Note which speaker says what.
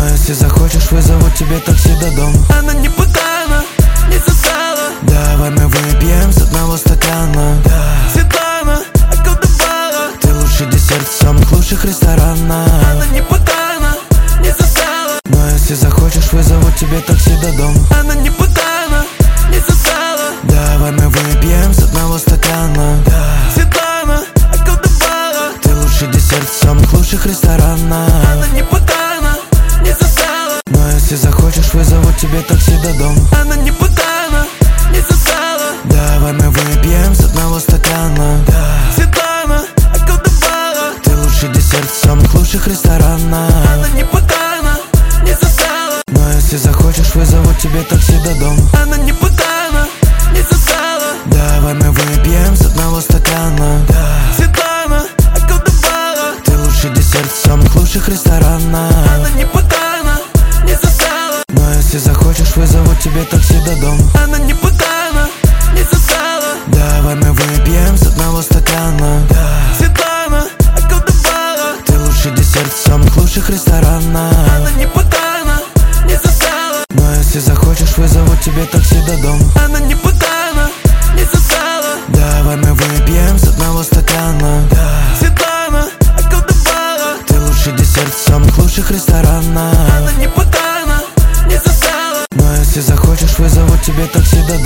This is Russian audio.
Speaker 1: Но если захочешь, вызову тебе такси до дома.
Speaker 2: Она не путана, не сосала.
Speaker 1: Давай мы выпьем с одного стакана.
Speaker 2: Светлана околдовала.
Speaker 1: Ты лучший десерт в самых лучших ресторанах.
Speaker 2: Она не путана, не сосала.
Speaker 1: Но если захочешь, вызову тебе такси до дома.
Speaker 2: Она не путана, не сосала.
Speaker 1: Давай мы выпьем с одного стакана.
Speaker 2: Светлана околдовала.
Speaker 1: Ты лучший десерт в самых лучших ресторанах.
Speaker 2: Она не путана, не сосала.
Speaker 1: Но если захочешь, вызову тебе такси до дома.
Speaker 2: Она не путана, не сосала.
Speaker 1: Давай мы выпьем с одного стакана.
Speaker 2: Светлана околдовала.
Speaker 1: Ты лучший десерт в самых лучших ресторанах.
Speaker 2: Она не путана, не сосала.
Speaker 1: Но если захочешь, вызову тебе такси до дома.
Speaker 2: Она не путана, не сосала.
Speaker 1: Давай мы выпьем с одного стакана.
Speaker 2: Светлана околдовала.
Speaker 1: Ты лучший десерт в самых лучших ресторанах.
Speaker 2: Она не путана, не сосала.
Speaker 1: Но если захочешь, вызову тебе такси до дома.
Speaker 2: Она не путана, не сосала.
Speaker 1: Давай мы выпьем с одного стакана.
Speaker 2: Светлана околдовала.
Speaker 1: Ты лучший десерт в самых лучших ресторанах.
Speaker 2: Она не путана, не сосала.
Speaker 1: Но если захочешь, вызову тебе такси до дома.
Speaker 2: Она не путана, не сосала.
Speaker 1: Давай мы выпьем с одного стакана.
Speaker 2: Светлана околдовала.
Speaker 1: Ты лучший десерт в самых лучших ресторанах.